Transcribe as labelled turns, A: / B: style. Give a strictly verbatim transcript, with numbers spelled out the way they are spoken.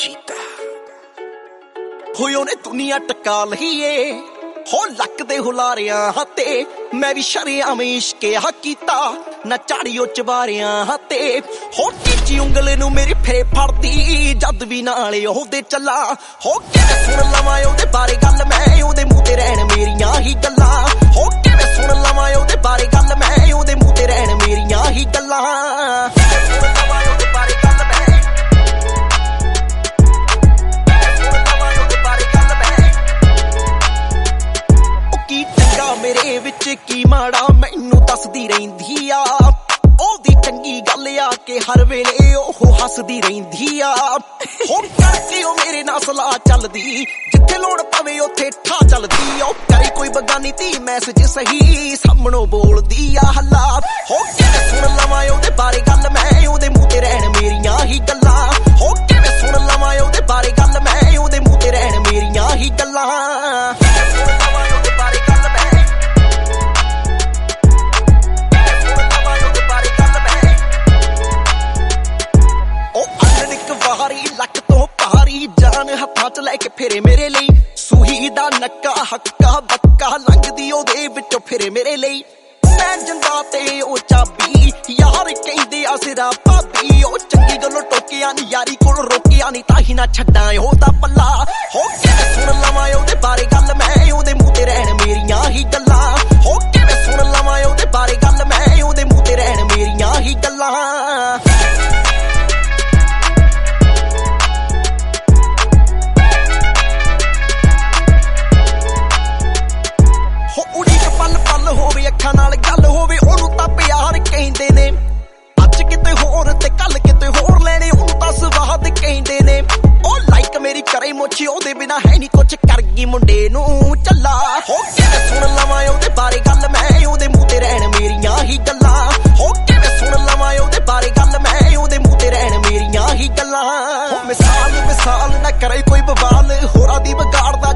A: ਚੀਤਾ ਹੋਇ ਉਹਨੇ ਦੁਨੀਆ ਟਕਾ ਲਈ ਏ ਹੋ ਲੱਕ ਦੇ ਹੁਲਾਰਿਆਂ ਤੇ ਮੈਂ ਵੀ ਸ਼ਰਿਆਮ ਇਸ਼ਕੇ ਹਾ ਕੀਤਾ ਨਾ ਝਾੜੀਓ ਚਵਾਰਿਆਂ ਤੇ ਹੋ ਟੀਚੀ ਉਂਗਲ ਨੂੰ ਮੇਰੀ ਫੇ ਫੜਦੀ ਜਦ ਵੀ ਨਾਲੇ ਉਹਦੇ ਚੱਲਾ ਹੋ ਕਿਵੇਂ ਸੁਣ ਲਵਾਂ ਉਹਦੇ ਬਾਰੇ ਗੱਲ ਮੈਂ ਉਹਦੇ ਮੂੰਹ ਤੇ ਰਹਿਣ ਮੇਰੀਆਂ ਹੀ ਗੱਲਾਂ ਹੋ ਕਿਵੇਂ ਸੁਣ ਲਵਾਂ ਉਹਦੇ ਬਾਰੇ ਗੱਲ ਮੈਂ ਉਹਦੇ ਮੂੰਹ ਤੇ ਰਹਿਣ ਮੇਰੀਆਂ ਹੀ ਗੱਲਾਂ ਮੇਰੇ ਵਿੱਚ ਕੀ ਮਾੜਾ ਮੈਨੂੰ ਦੱਸਦੀ ਰਹਿੰਦੀ ਆ ਉਹਦੀ ਚੰਗੀ ਗੱਲ ਆ ਕਿ ਹਰ ਵੇਲੇ ਉਹ ਹੱਸਦੀ ਰਹਿੰਦੀ ਆ ਹੁਣ ਕਰਕੇ ਉਹ ਮੇਰੇ ਨਾਲ ਸਲਾਹ ਚੱਲਦੀ ਜਿੱਥੇ ਲੋੜ ਪਵੇ ਉੱਥੇ ਠਾ ਚੱਲਦੀ ਉਹ ਕਰੇ ਕੋਈ ਬਗਾਨੀ ਤੀ ਮੈਸੇਜ ਸਹੀ ਸਾਹਮਣੋਂ ਬੋਲਦੀ ਆ ਹੱਲਾ ਹੋ ਕਿਵੇਂ ਸੁਣ ਲਵਾਂ ਉਹਦੇ ਬਾਰੇ ਗੱਲ ਮੈਂ ਉਹਦੇ ਮੂੰਹ ਤੇ ਰਹਿਣ ਮੇਰੀਆਂ ਹੀ ਗੱਲਾਂ ਹੋ ਕਿਵੇਂ ਸੁਣ ਲਵਾਂ ਉਹਦੇ ਬਾਰੇ ਗੱਲ ਮੈਂ ਉਹਦੇ ਮੂੰਹ ਤੇ ਰਹਿਣ ਮੇਰੀਆਂ ਹੀ ਗੱਲਾਂ ਲੱਕ ਤੋਂ ਭਾਰੀ ਜਾਨ ਹੱਥਾਂ ਚ ਲੈ ਕੇ ਫਿਰੇ ਮੇਰੇ ਲਈ ਸੂਹੀ ਦਾ ਨੱਕਾ ਹੱਕਾ ਬੱਕਾ ਲੰਘਦੀ ਉਹਦੇ ਵਿੱਚੋਂ ਫਿਰੇ ਮੇਰੇ ਲਈ ਮੈਂ ਜੰਦਾ ਤੇ ਉਹ ਚਾਬੀ ਯਾਰ ਕਹਿੰਦੇ ਆ ਸਿਰਾ ਭਾਬੀ ਉਹ ਚੰਗੀ ਗੱਲੋਂ ਟੋਕਿਆ ਨੀ ਯਾਰੀ ਕੋਲ ਰੋਕਿਆ ਨੀ ਤਾਂ ਹੀ ਨਾ ਛੱਡਾਂ ਉਹਦਾ ਪੱਲਾ ਹੋ ਕਿਵੇਂ ਸੁਣ ਲਵਾਂ ਉਹਦੇ ਬਾਰੇ ਗੱਲ ਮੈਂ ਉਹਦੇ ਮੂੰਹ ਤੇ ਰਹਿਣ ਮੇਰੀਆਂ ਹੀ ਗੱਲਾਂ ਹੋ ਕਿਵੇਂ ਸੁਣ ਲਵਾਂ ਉਹਦੇ ਬਾਰੇ ਗੱਲ ਮੈਂ ਉਹਦੇ ਮੂੰਹ ਤੇ ਰਹਿਣ ਮੇਰੀਆਂ ਹੀ ਗੱਲਾਂ ਹੋਵੇ ਅੱਖਾਂ ਨਾਲ ਗੱਲ ਹੋਵੇ ਉਹਨੂੰ ਤਾਂ ਪਿਆਰ ਕਹਿੰਦੇ ਨੇ ਅੱਜ ਕਿਤੇ ਹੋਰ ਤੇ ਕੱਲ ਕਿਤੇ ਹੋਰ ਲੈਣੇ ਉਹਨੂੰ ਤਾਂ ਸਵਾਦ ਕਹਿੰਦੇ ਨੇ ਉਹ ਲਾਈਕ ਮੇਰੀ ਕਰੇ ਮੁੱਛ ਉਹਦੇ ਬਿਨਾ ਹੈ ਨਹੀਂ ਕੁਛ ਕਰ ਗਈ ਮੁੰਡੇ ਨੂੰ ਚੱਲਾ ਹੋ ਕਿਵੇਂ ਸੁਣ ਲਵਾਂ ਉਹਦੇ ਬਾਰੇ ਗੱਲ ਮੈਂ ਉਹਦੇ ਮੂੰਹ ਤੇ ਰਹਿਣ ਮੇਰੀਆਂ ਹੀ ਗੱਲਾਂ ਹੋ ਕਿਵੇਂ ਸੁਣ ਲਵਾਂ ਉਹਦੇ ਬਾਰੇ ਗੱਲ ਮੈਂ ਉਹਦੇ ਮੂੰਹ ਤੇ ਰਹਿਣ ਮੇਰੀਆਂ ਹੀ ਗੱਲਾਂ ਮਿਸਾਲ ਮਿਸਾਲ ਨਾ ਕਰੇ ਕੋਈ ਬਵਾਲ ਹੋਰਾਂ ਦੀ ਵਿਗਾੜਦਾ